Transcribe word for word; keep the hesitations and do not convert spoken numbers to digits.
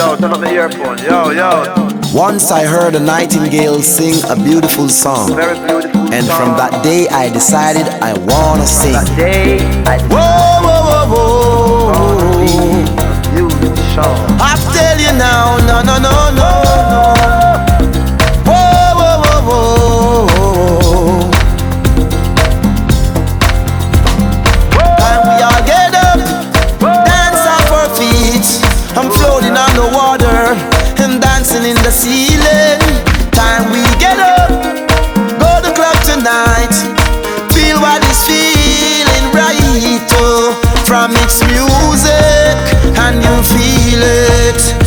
Yo, turn up the earphone. Yo, yo. Once I heard a nightingale sing a beautiful song, Very beautiful and song. from that day I decided I wanna sing. That day, I Whoa, whoa, whoa, whoa. beautiful song. I tell you now, no, no, no, no, no. Whoa, whoa, whoa, whoa. Time we all get up, dance off our feet. I'm floating on the water and dancing in the ceiling. Time we get up, go to club tonight. Feel what is feeling right, oh, from its music, and you feel it.